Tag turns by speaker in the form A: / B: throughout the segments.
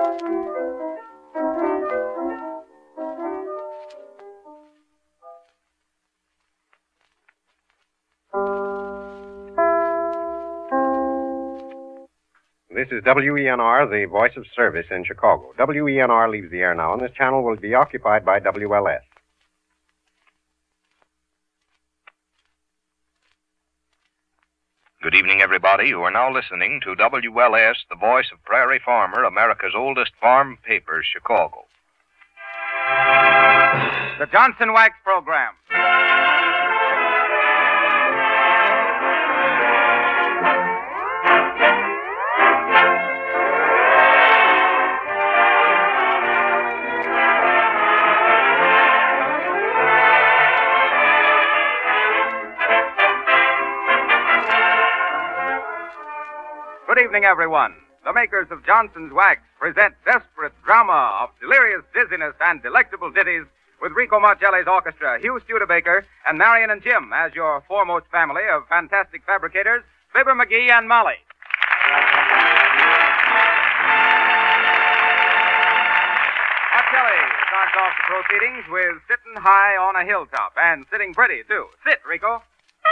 A: This is WENR, the voice of service in Chicago. WENR leaves the air now, and this channel will be occupied by WLS.
B: Good evening, everybody. You are now listening to WLS, the voice of Prairie Farmer, America's oldest farm paper, Chicago.
C: The Johnson Wax Program. Good evening, everyone. The makers of Johnson's Wax present desperate drama of delirious dizziness and delectable ditties with Rico Marcelli's orchestra, Hugh Studebaker, and Marion and Jim as your foremost family of fantastic fabricators, Fibber McGee and Molly. Marcelli starts off the proceedings with Sitting High on a Hilltop, and sitting pretty, too. Sit, Rico.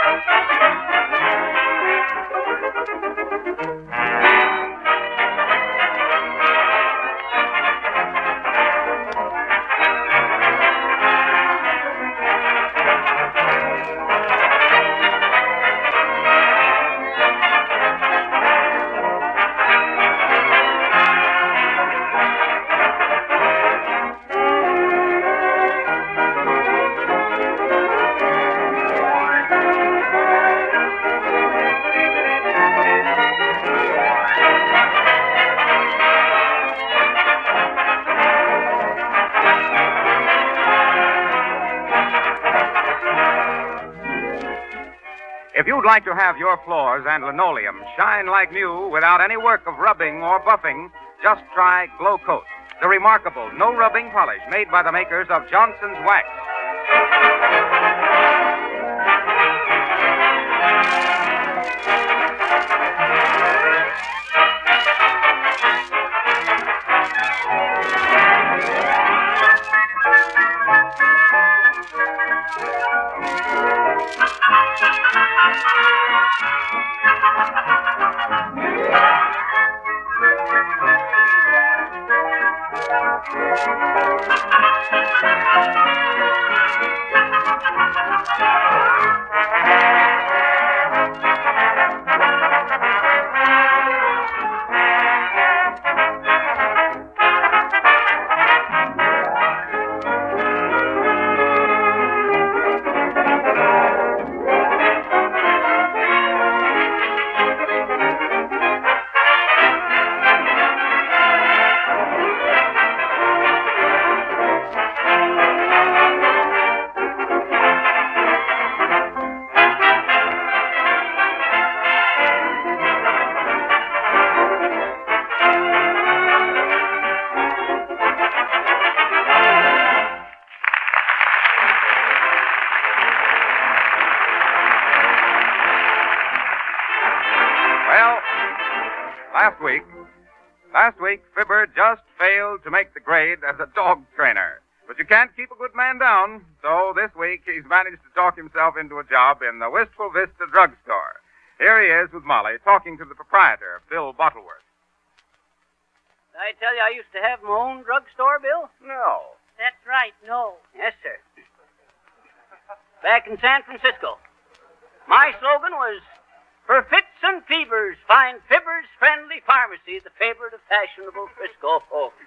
C: If you'd like to have your floors and linoleum shine like new without any work of rubbing or buffing, just try Glow Coat, the remarkable no-rubbing polish made by the makers of Johnson's Wax. Last week, Fibber just failed to make the grade as a dog trainer. But you can't keep a good man down, so this week he's managed to talk himself into a job in the Wistful Vista drugstore. Here he is with Molly, talking to the proprietor, Bill Bottleworth.
D: Did I tell you I used to have my own drugstore, Bill?
C: No.
E: That's right, no.
D: Yes, sir. Back in San Francisco. My slogan was, for fits and fevers, find Fibber's Friendly Pharmacy, the favorite of fashionable Frisco folks.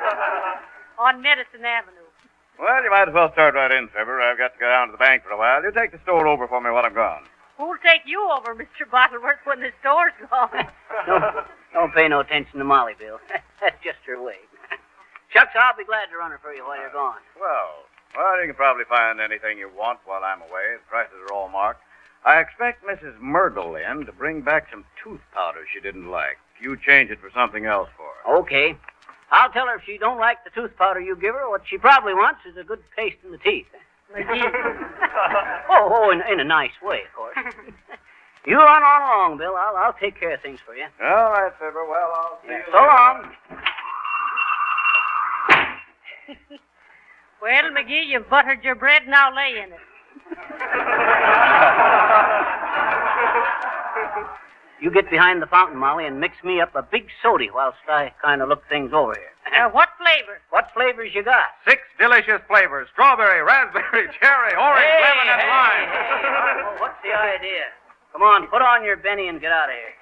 E: On Medicine Avenue.
C: Well, you might as well start right in, Fibber. I've got to go down to the bank for a while. You take the store over for me while I'm gone.
E: Who'll take you over, Mr. Bottleworth, when the store's gone?
D: Don't pay no attention to Molly, Bill. That's just her way. Shucks, I'll be glad to run her for you while you're gone.
C: Well, you can probably find anything you want while I'm away. The prices are all marked. I expect Mrs. Myrtle in to bring back some tooth powder she didn't like. You change it for something else for her.
D: Okay. I'll tell her if she don't like the tooth powder you give her, what she probably wants is a good paste in the teeth. In a nice way, of course. You run on along, Bill. I'll take care of things for you.
C: All right, Fibber. Well, I'll see you
D: so long.
E: McGee, you've buttered your bread, now lay in it.
D: You get behind the fountain, Molly, and mix me up a big sody whilst I kind of look things over here.
E: What flavor?
D: What flavors you got?
C: 6 delicious flavors: strawberry, raspberry, cherry, orange, lemon, and lime.
D: Well, what's the idea? Come on, put on your Benny and get out of here.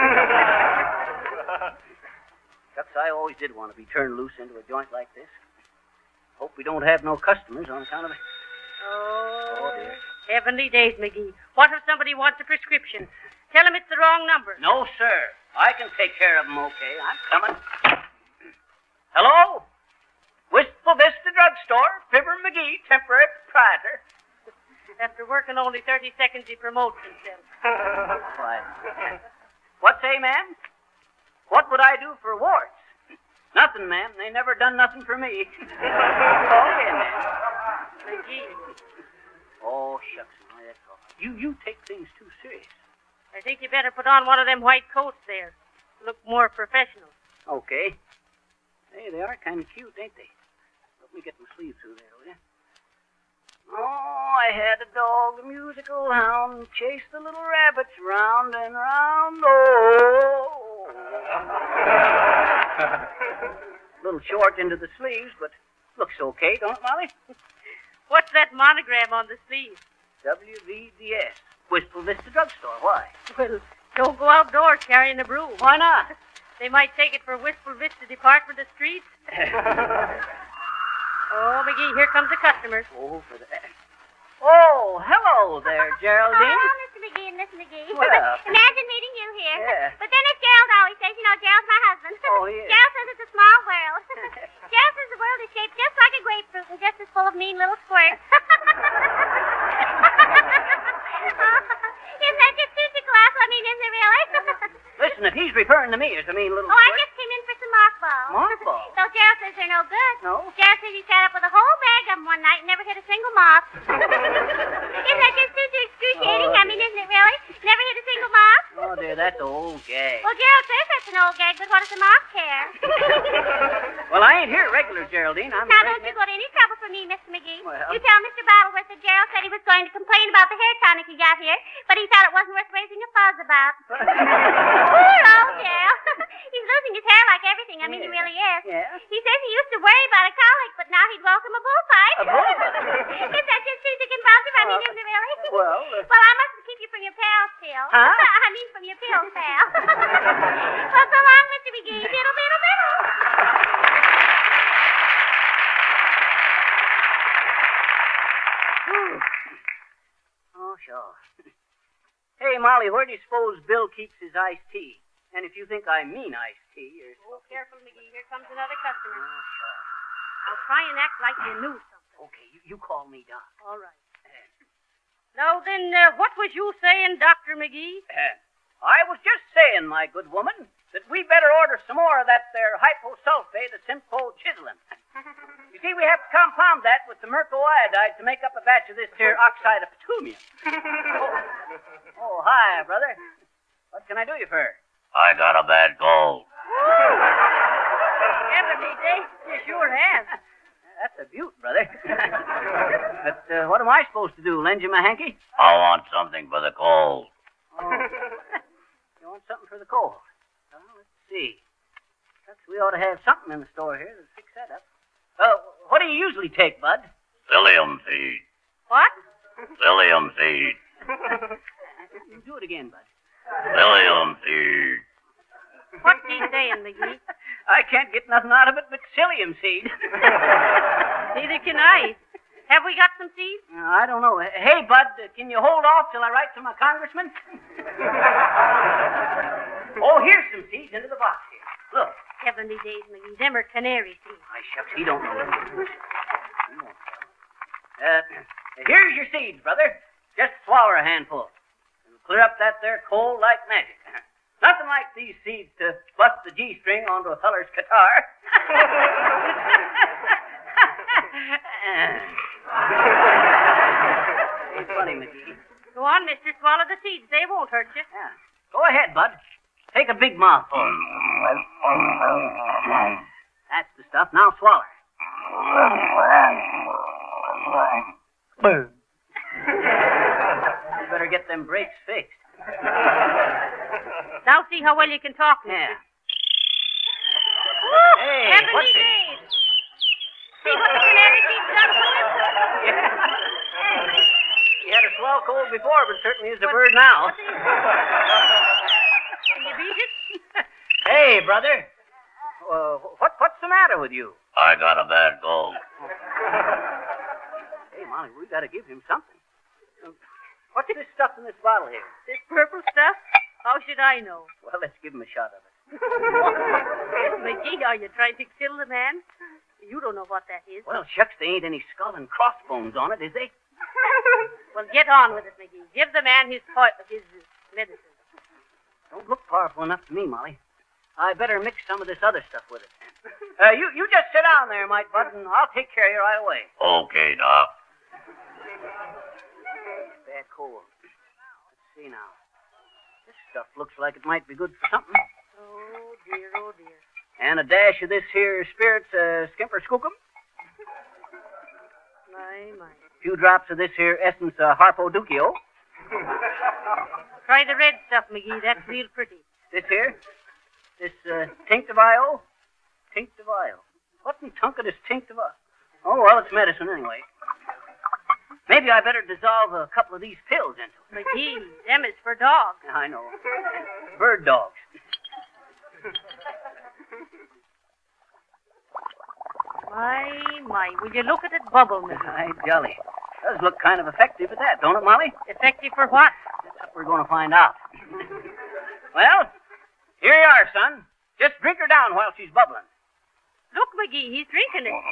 D: Shucks, I always did want to be turned loose into a joint like this. Hope we don't have no customers on account of it.
E: Oh, dear. Heavenly days, McGee. What if somebody wants a prescription? Tell him it's the wrong number.
D: No, sir. I can take care of them okay. I'm coming. Hello? Wistful Vista Drugstore. Fibber McGee, temporary proprietor.
E: After working only 30 seconds, he promotes himself.
D: Why? What say, ma'am? What would I do for warts? Nothing, ma'am. They never done nothing for me. Okay, ma'am.
E: McGee,
D: Oh, shucks. Why, that's all. You take things too serious.
E: I think you better put on one of them white coats there. Look more professional.
D: Okay. Hey, they are kind of cute, ain't they? Let me get my sleeve through there, will you? Oh, I had a dog, a musical hound, chase the little rabbits round and round. Oh. Little short into the sleeves, but looks okay, don't it, Molly?
E: What's that monogram on the sleeve?
D: WVDS, Wistful Vista Drugstore. Why?
E: Well, don't go outdoors carrying a broom.
D: Why not?
E: They might take it for Wistful Vista Department of Streets. Oh, McGee, here comes a customer.
D: Oh, for the... Oh, hello there, Geraldine.
F: Hello, Mr. McGee and Miss McGee.
D: Well.
F: Imagine meeting you here.
D: Yeah.
F: But then as Gerald always says, Gerald's my husband.
D: Oh, yeah.
F: Gerald says it's a small world. Gerald says the world is shaped just like a grapefruit and just as full of mean little squirts. Isn't that just too colossal? I mean, isn't it really?
D: Listen, if he's referring to me as a mean little
F: Oh, I
D: squirt...
F: just came in for some mothballs.
D: Mothballs?
F: So Gerald says they're no good.
D: No?
F: Gerald says he sat up with a whole bag of them one night and never hit a single moth. Isn't that just too excruciating?
D: Oh,
F: I mean, isn't it really? Never hit a single moth?
D: Oh, dear, that's an old gag.
F: Well, Gerald says that's an old gag, but what does the moth care?
D: Well, I ain't here regular, Geraldine. I'm
F: Now,
D: afraid
F: don't you go to any trouble for me, Mr. McGee.
D: Well.
F: You tell Mr. Bottleworth that Gerald said he was going to complain about the hair tonic he got here, but he thought it wasn't worth raising a fuzz about. Poor old Gerald. He's losing his hair like everything. I mean, he really is.
D: Yeah?
F: He says he used to worry about a colic, but now he'd welcome a bullfight.
D: A bullfight?
F: Is that just too convulsive? I mean, isn't it really?
D: Well,
F: Well, I mustn't keep you from your pals, Phil.
D: Huh?
F: I mean, from your pills, pal. Well, so long, Mr. McGee. Diddle, diddle, diddle.
D: Oh, sure. Hey, Molly, where do you suppose Bill keeps his iced tea? And if you think I mean iced tea, you're...
E: Oh, careful, McGee. Here comes another customer.
D: Oh, sure.
E: Now try and act like you knew something.
D: Okay, you call me Doc.
E: All right. Now then, what was you saying, Dr. McGee?
D: I was just saying, my good woman, that we better order some more of that there hyposulfate of symphochislin. You see, we have to compound that with the mercoiodide to make up a batch of this here oxide of bitumen. Oh, hi, brother. What can I do you for?
G: I got a bad cold.
E: Heavenly days, you sure have.
D: That's a beaut, brother. But what am I supposed to do, lend you my hanky?
G: I want something for the cold.
D: Oh. You want something for the cold? Well, let's see. Perhaps we ought to have something in the store here to fix that up. What do you usually take, Bud?
G: Psyllium seed.
E: What?
G: Psyllium seed.
D: Do it again, Bud.
G: Psyllium seed.
E: What's he saying, McGee?
D: I can't get nothing out of it but psyllium seed.
E: Neither can I. Have we got some seeds?
D: I don't know. Hey, Bud, can you hold off till I write to my congressman? Oh, here's some seeds into the box here. Look.
E: Heavenly days, McGee. Them are canary seeds.
D: My shucks, he don't know. Here's your seeds, brother. Just swallow a handful. It'll clear up that there cold like magic. Nothing like these seeds to bust the G-string onto a feller's guitar. Ain't funny, McGee.
E: Go on, mister. Swallow the seeds. They won't hurt you.
D: Yeah. Go ahead, Bud. Take a big mouthful. That's the stuff. Now swallow. You better get them brakes fixed.
E: Now see how well you can talk, mister.
D: Yeah.
E: Woo!
D: Hey,
E: Heavenly
D: what's it?
E: days. See what the canary keeps done to him?
D: Yeah. He had a swell cold before, but certainly is a bird now.
E: Can you beat it?
D: Hey, brother. What's the matter with you?
G: I got a bad cold.
D: Hey, Molly, we got to give him something. What's this stuff in this bottle here?
E: This purple stuff? How should I know?
D: Well, let's give him a shot of it.
E: McGee, are you trying to kill the man? You don't know what that is.
D: Well, shucks, there ain't any skull and crossbones on it, is they?
E: Well, get on with it, McGee. Give the man his medicine.
D: Don't look powerful enough to me, Molly. I better mix some of this other stuff with it. You just sit down there, Mike Bud, and I'll take care of you right away.
G: Okay, Doc.
D: Bad cold. Let's see now. This stuff looks like it might be good for something.
E: Oh, dear, oh, dear.
D: And a dash of this here spirits, skimper skookum.
E: My.
D: A few drops of this here essence, harpoducio.
E: Try the red stuff, McGee. That's real pretty.
D: This here, this tinctivio. Tinctivio. What in tunket is tinctivio? Oh, well, it's medicine anyway. Maybe I better dissolve a couple of these pills into it.
E: McGee, them is for dogs.
D: I know. Bird dogs.
E: My. Will you look at it bubble, McGee?
D: Aye, jolly. Does look kind of effective at that, don't it, Molly?
E: Effective for what?
D: That's what we're going to find out. Well, here you are, son. Just drink her down while she's bubbling.
E: Look, McGee, he's drinking it.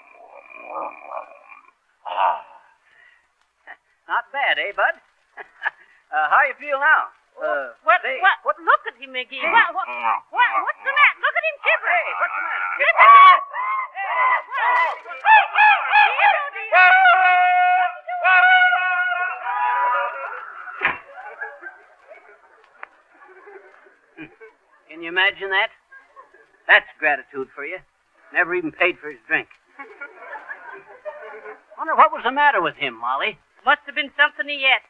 D: Not bad, eh, Bud? How you feel now?
E: What? Look at him, McGee. What's the matter? Look at him shivering.
D: Hey, what's the matter? Can you imagine that? That's gratitude for you. Never even paid for his drink. Wonder what was the matter with him, Molly?
E: Must have been something he ate.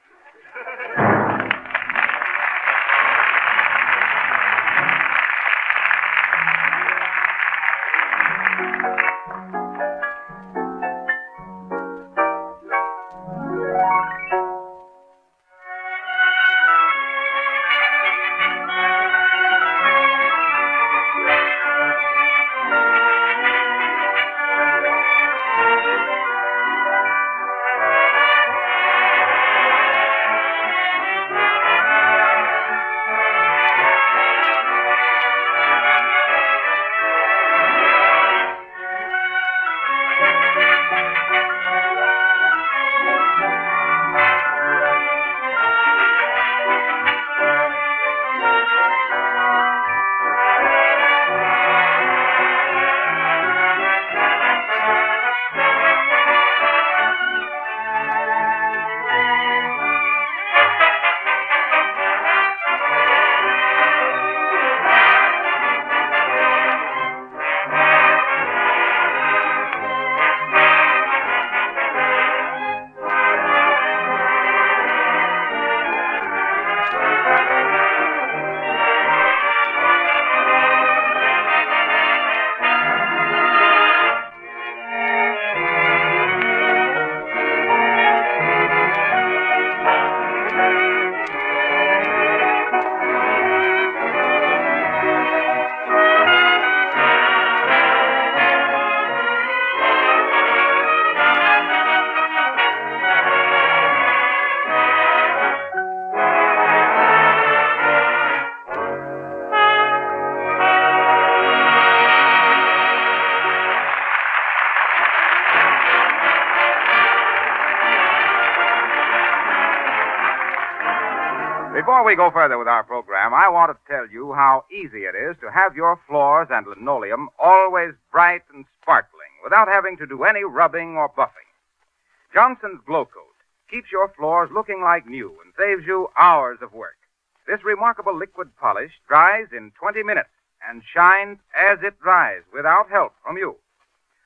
C: Before we go further with our program, I want to tell you how easy it is to have your floors and linoleum always bright and sparkling without having to do any rubbing or buffing. Johnson's Glow Coat keeps your floors looking like new and saves you hours of work. This remarkable liquid polish dries in 20 minutes and shines as it dries without help from you.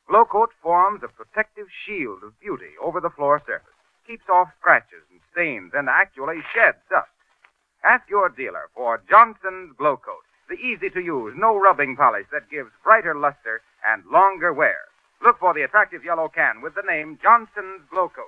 C: Glow Coat forms a protective shield of beauty over the floor surface, keeps off scratches and stains, and actually sheds dust. Ask your dealer for Johnson's Glow Coat, the easy-to-use, no-rubbing polish that gives brighter luster and longer wear. Look for the attractive yellow can with the name Johnson's Glow Coat.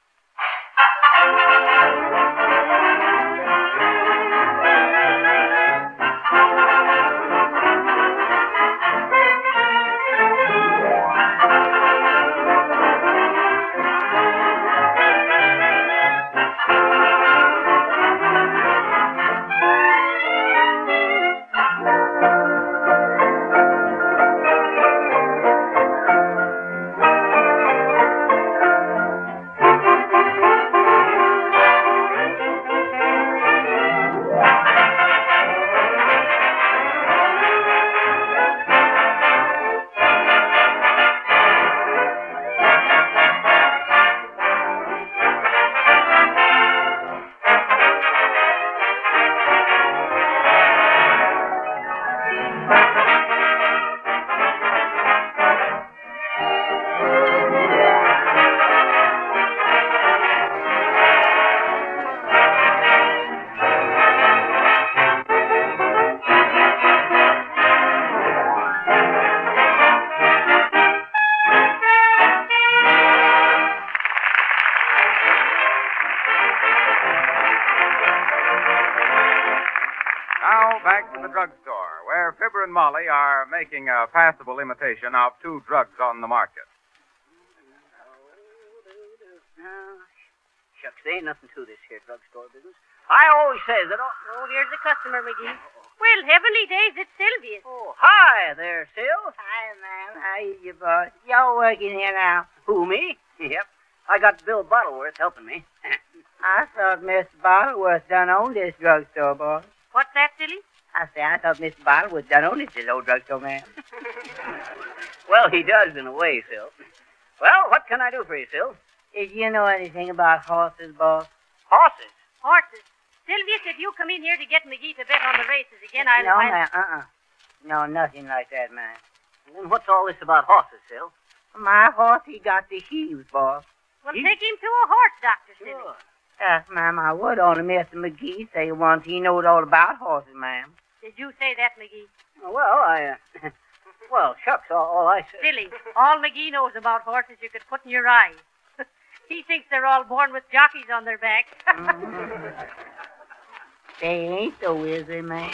C: Now back to the drugstore, where Fibber and Molly are making a passable imitation of two drugs on the market.
D: Shucks, there ain't nothing to this here drugstore business. I always says that.
E: Oh, here's the customer, McGee. Well, heavenly days, it's Sylvia.
D: Oh, hi there, Sil.
H: Hi, ma'am. How are you, boss? Y'all working here now?
D: Who, me? Yep. I got Bill Bottleworth helping me.
H: I thought Mr. Bottleworth done own this drugstore, boss.
E: What's that, silly?
H: I thought Mr. Bottleworth done own this old drugstore, ma'am.
D: Well, he does in a way, Sil. Well, what can I do for you, Sil?
H: Did you know anything about horses, boss?
D: Horses?
E: Horses. Sylvia said you come in here to get McGee to bet on the races again.
H: No, ma'am. No, nothing like that, ma'am.
D: Then what's all this about horses, Sil?
H: My horse, he got the heaves, boss.
E: Well, take him to a horse doctor, silly.
D: Sure.
H: Yes, ma'am, I would only Mr. McGee say once he knowed all about horses, ma'am.
E: Did you say that, McGee?
D: Well, well, shucks, all I said.
E: Silly. All McGee knows about horses you could put in your eye. He thinks they're all born with jockeys on their back.
H: They ain't so, is they, ma'am?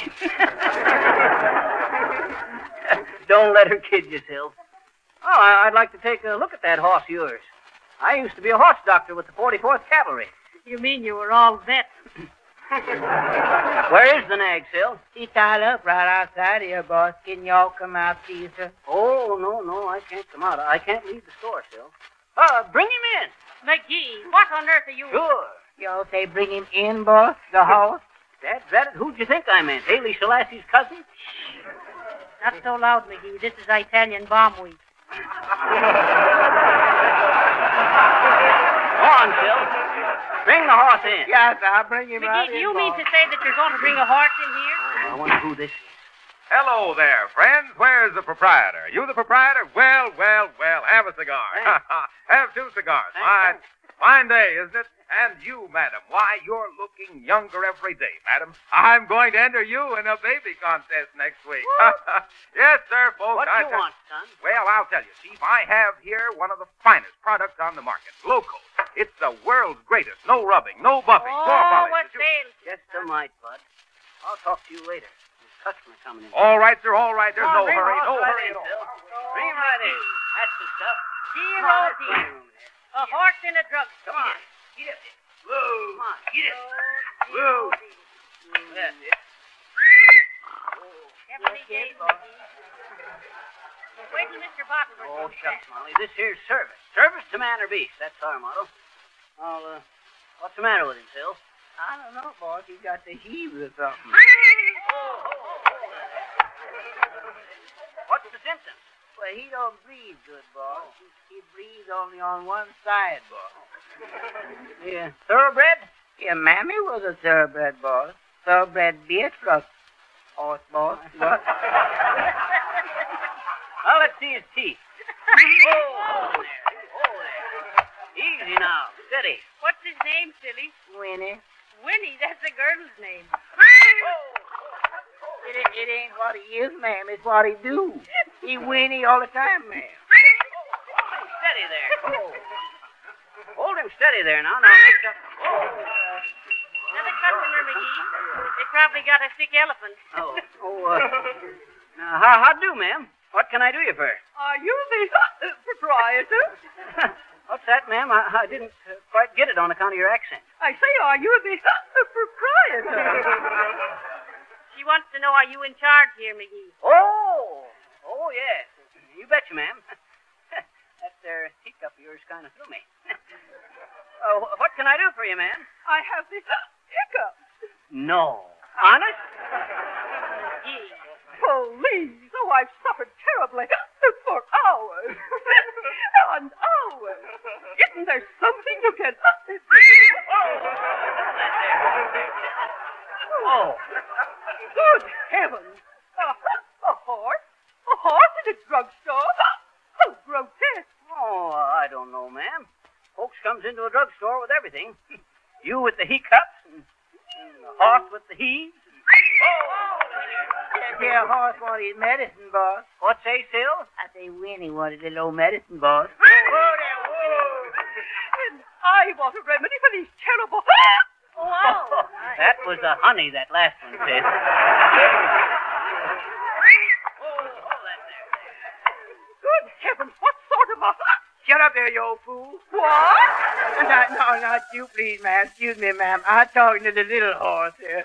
D: Don't let her kid you, Sil. Oh, I'd like to take a look at that horse of yours. I used to be a horse doctor with the 44th Cavalry.
E: You mean you were all vets?
D: Where is the nag, Sil?
H: He tied up right outside here, boss. Can y'all come out, please, sir?
D: Oh, no, I can't come out. I can't leave the store, Sil. Bring him in.
E: McGee, what on earth are you...
D: Sure.
H: Y'all say bring him in, boss? The horse?
D: That's who'd you think I meant? Haley Selassie's cousin?
E: Not so loud, McGee. This is Italian bomb week.
D: Go on, Sil. Bring the horse in.
H: Yes, I'll bring him
E: McGee,
H: right
E: do
H: in,
E: you mean
H: boss.
E: to say that you're going to bring a horse in here?
D: I wonder who this is.
C: Hello there, friends. Where's the proprietor? You the proprietor? Well, have a cigar. Have two cigars.
D: Thanks.
C: Fine day, isn't it? And you, madam, why, you're looking younger every day, madam. I'm going to enter you in a baby contest next week. Yes, sir, folks.
D: What do you want, son?
C: Well, I'll tell you, Chief. I have here one of the finest products on the market, Glow Coat. It's the world's greatest. No rubbing, no buffing,
E: Oh,
C: floor polish.
E: what sales?
D: Just a mite, bud. I'll talk to you later. There's a customer coming in.
C: All right, sir, all right. There's no
D: bring the
C: hurry,
D: horse
C: no
D: right
C: hurry
D: in,
C: at all.
D: Sil. Bring him right in. That's the stuff.
E: Dear
D: Come on,
E: old
D: let's
E: dear.
D: find room there.
E: A horse in a drugstore.
D: Come on. Get up there.
C: Whoa.
D: Come on. Get up.
C: Whoa.
D: That's it.
E: Heavenly days, McGee. Wait till Mr. Bottleworth
D: Oh,
E: comes
D: shucks,
E: back.
D: Molly. This here's service. Service to man or beast. That's our motto. Well, what's the matter with him, Sil?
H: I don't know, boss. He got the heaves or something.
D: What's the symptoms?
H: Well, he don't breathe good, boss. He breathes only on one side, boss.
D: Yeah. Thoroughbred?
H: Yeah, Mammy was a thoroughbred, boss. Thoroughbred beer truck. Horse, boss. What?
D: Well, let's see his teeth. Oh, there. Easy now. Steady.
E: What's his name, silly?
H: Winnie.
E: Winnie, that's a girl's name.
H: It ain't what he is, ma'am. It's what he do. He Winnie all the time, ma'am.
D: Steady there. Hold him steady there now. Now mix up.
E: Another customer, McGee. They probably got a sick elephant.
D: Now, how do, ma'am? What can I do you for?
I: Are you the proprietor?
D: What's that, ma'am? I didn't quite get it on account of your accent.
I: I say, are you the proprietor?
E: She wants to know, are you in charge here, McGee?
D: Oh, yes. You betcha, ma'am. That there hiccup of yours kind of threw me. What can I do for you, ma'am?
I: I have the hiccup.
D: No. Honest?
E: McGee.
I: Please. Oh, I've suffered terribly for hours. And hours. Isn't there something you can do?
D: Oh.
I: Good heavens. A horse? A horse in a drugstore? How grotesque.
D: Oh, I don't know, ma'am. Folks comes into a drugstore with everything. You with the hiccups and the horse with the heaves.
H: That horse wanted his medicine, boss.
D: What say, Sil?
H: I say Winnie wanted a little medicine, boss.
I: And I want a remedy for these terrible...
E: Wow.
D: That was the honey, that last one, sis.
I: Good heavens, what sort of a...
H: Shut up there, you old fool.
I: What?
H: No, not you, please, ma'am. Excuse me, ma'am. I'm talking to the little horse here.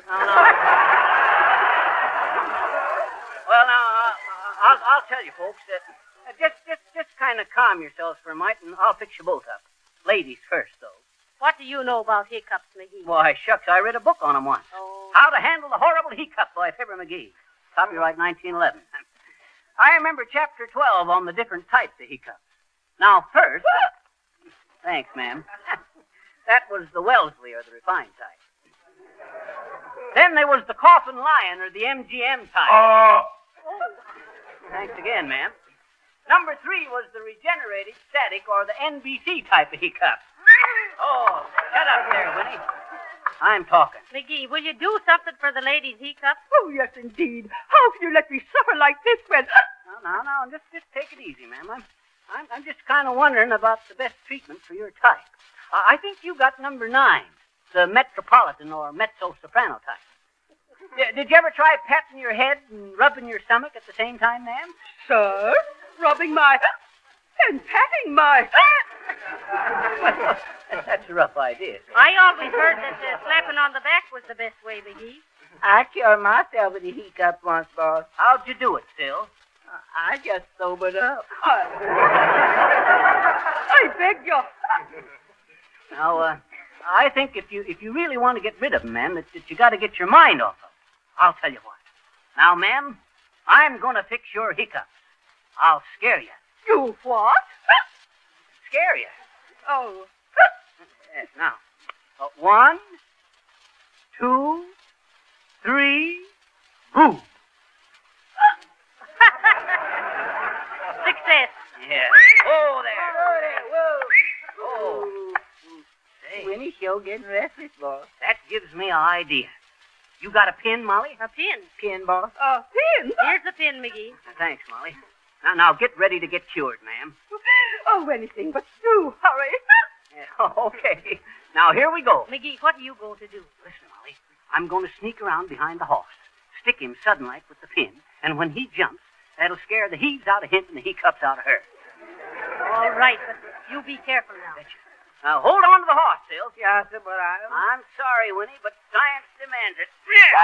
D: Well, now, I'll tell you, folks, that just kind of calm yourselves for a minute, and I'll fix you both up. Ladies first, though.
E: What do you know about hiccups, McGee?
D: Why, shucks, I read a book on 'em once.
E: Oh.
D: How to Handle the Horrible Hiccup by Fibber McGee. Copyright 1911. I remember chapter 12 on the different types of hiccups. Now, first... Thanks, ma'am. That was the Wellesley, or the refined type. Then there was the Coffin Lion, or the MGM type.
G: Oh!
D: Thanks again, ma'am. Number 3 was the regenerated static, or the NBC type of hiccup. Oh, shut up there, Winnie. I'm talking.
E: McGee, will you do something for the lady's hiccups?
I: Oh, yes, indeed. How can you let me suffer like this when...
D: Now, just take it easy, ma'am. I'm just kind of wondering about the best treatment for your type. I think you got number 9, the metropolitan or mezzo-soprano type. Did you ever try patting your head and rubbing your stomach at the same time, ma'am?
I: Sir, rubbing my... and patting my...
D: That's a rough idea.
E: I always heard that slapping on the back was the best way, McGee.
H: I cured myself with a hiccup once, boss.
D: How'd you do it, Sil?
H: I just sobered up.
I: I beg you.
D: Now, I think if you really want to get rid of them, ma'am, that you got to get your mind off them. I'll tell you what. Now, ma'am, I'm going to fix your hiccups. I'll scare you.
I: You what?
D: Scare you.
I: Oh.
D: Yes, now. 1, 2, 3, boom.
E: Success.
D: Yeah. Oh, there. Oh. Say,
H: Winnie sure getting restless, boss.
D: that gives me an idea. You got a pin, Molly?
E: A pin.
H: Pin, boss.
I: Pin?
E: Here's the pin, McGee.
D: Thanks, Molly. Now, get ready to get cured, ma'am.
I: Oh, anything but do hurry.
D: Yeah, okay. Now, here we go.
E: McGee, what are you going to do?
D: Listen, Molly. I'm going to sneak around behind the horse, stick him sudden-like with the pin, and when he jumps, that'll scare the heaves out of him and the hiccups out of her.
E: All right, but you be careful now.
D: Betcha. Now, hold on to the horse, Sil.
H: Yes, sir, but
D: I'm sorry, Winnie, but science demands it.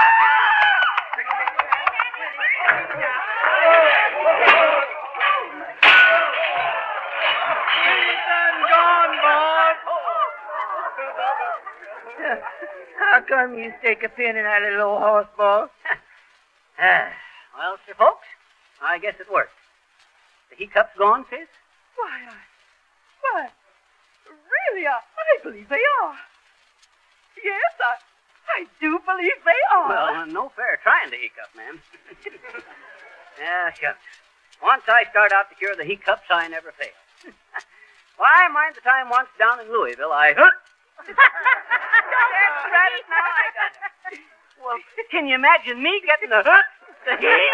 H: How come you stick a pin in that little old horse, boss?
D: Well, sir, folks, I guess it worked. The hiccups gone, sis?
I: Why, really, I believe they are. Yes, I do believe they are.
D: Well, no fair trying to hiccup, ma'am. Yeah, shucks. Once I start out to cure the hiccups, I never fail. Why, mind the time once down in Louisville, I... That's right, now I got it. Well, can you imagine me getting the heat?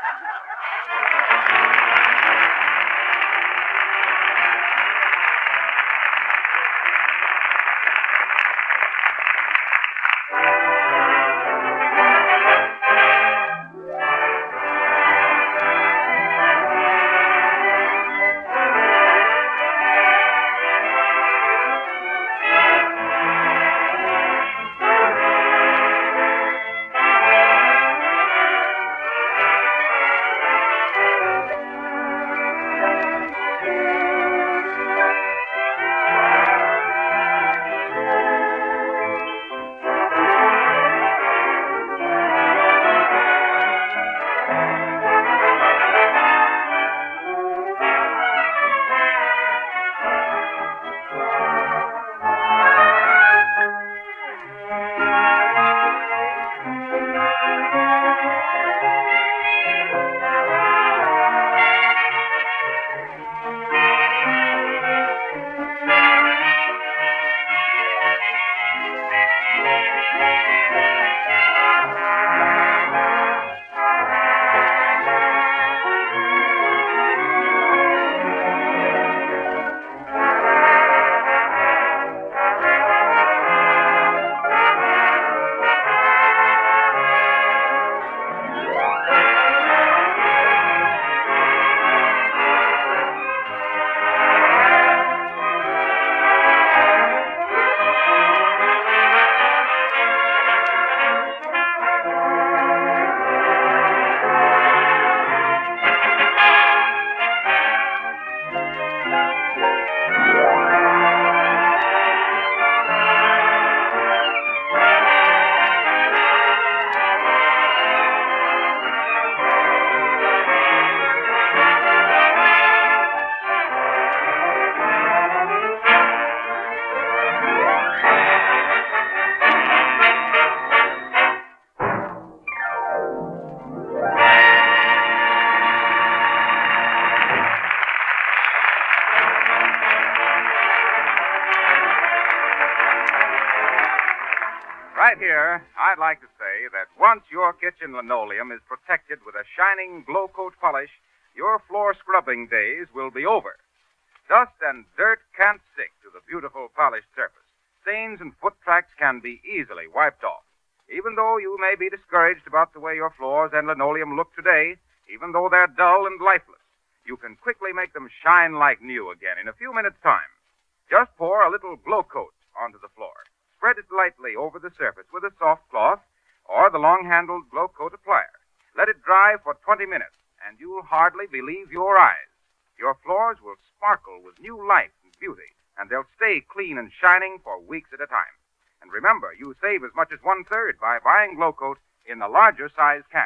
C: Right here, I'd like to say that once your kitchen linoleum is protected with a shining glow coat polish, your floor scrubbing days will be over. Dust and dirt can't stick to the beautiful polished surface. Stains and foot tracks can be easily wiped off. Even though you may be discouraged about the way your floors and linoleum look today, even though they're dull and lifeless, you can quickly make them shine like new again in a few minutes' time. Just pour a little glow coat onto the floor. Spread it lightly over the surface with a soft cloth or the long-handled glow coat applier. Let it dry for 20 minutes, and you'll hardly believe your eyes. Your floors will sparkle with new life and beauty, and they'll stay clean and shining for weeks at a time. And remember, you save as much as 1/3 by buying glow coat in the larger size can.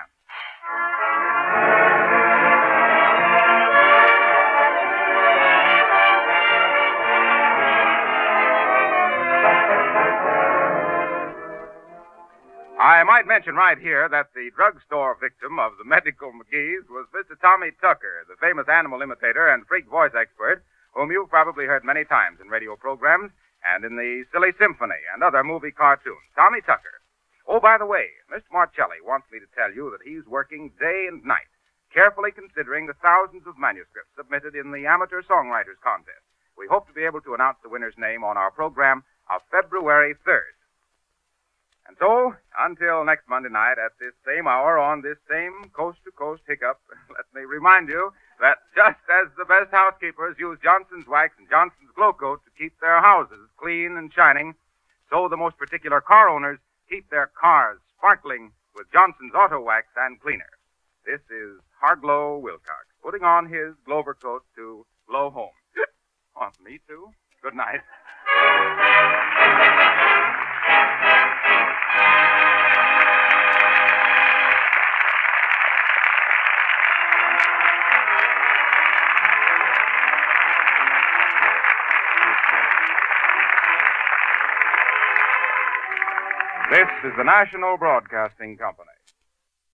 C: I might mention right here that the drugstore victim of the medical McGee's was Mr. Tommy Tucker, the famous animal imitator and freak voice expert, whom you've probably heard many times in radio programs and in the Silly Symphony and other movie cartoons. Tommy Tucker. Oh, by the way, Mr. Marcelli wants me to tell you that he's working day and night, carefully considering the thousands of manuscripts submitted in the Amateur Songwriters Contest. We hope to be able to announce the winner's name on our program of February 3rd. And so, until next Monday night at this same hour on this same coast-to-coast hiccup, let me remind you that just as the best housekeepers use Johnson's Wax and Johnson's Glow Coat to keep their houses clean and shining, so the most particular car owners keep their cars sparkling with Johnson's Auto Wax and Cleaner. This is Harglow Wilcox, putting on his Glover coat to glow home. Oh, me too. Good night. This is the National Broadcasting Company.